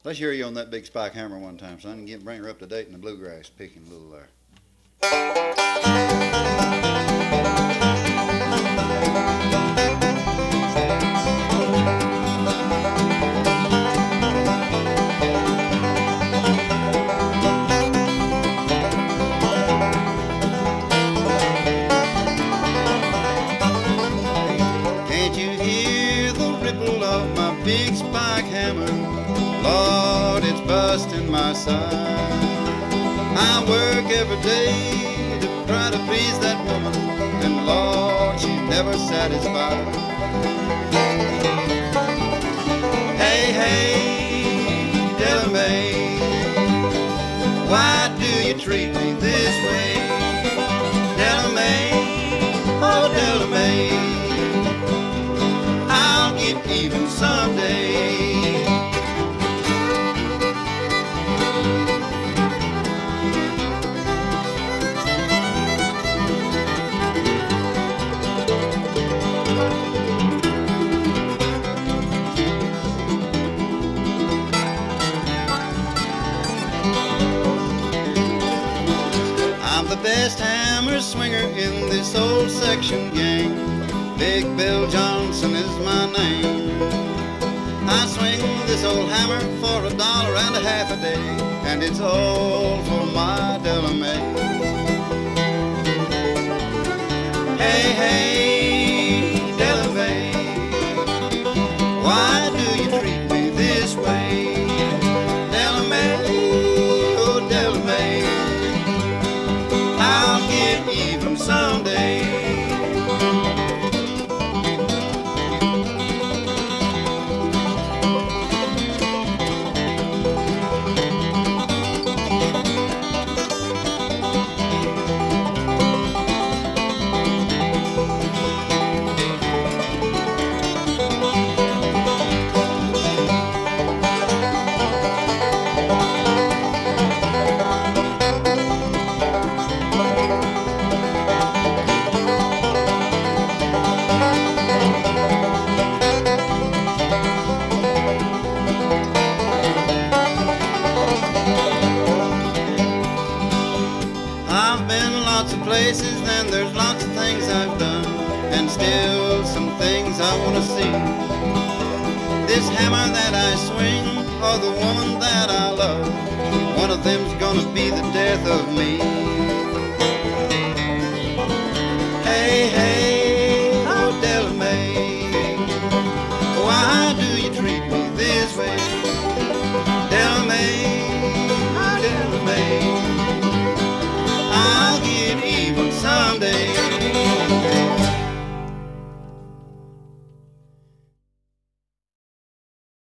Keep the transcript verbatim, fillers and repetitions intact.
Let's hear you on that big spike hammer one time, son, and get, bring her up to date in the bluegrass picking a little there. Can't you hear the ripple of my big spike hammer? Lord, it's busting my side. I work every day to try to please that woman, and Lord, she's never satisfied. Hey, hey, Della Mae, why do you treat me this way? Della Mae, oh Della Mae, I'll get even someday. I'm the best hammer swinger in this old section gang. Big Bill Johnson is my name. I swing this old hammer for a dollar and a half a day, and it's all for my Della Mae. Hey, hey, Della Mae, why do you treat me this way? Della Mae, oh Della Mae, I'll get even someday. I've been lots of places and there's lots of things I've done, and still some things I want to see. This hammer that I swing, or the woman that I love, one of them's gonna be the death of me. Hey, hey, oh Della Mae, why do you treat me this way? Della Mae, oh Della Mae, I'll get even someday.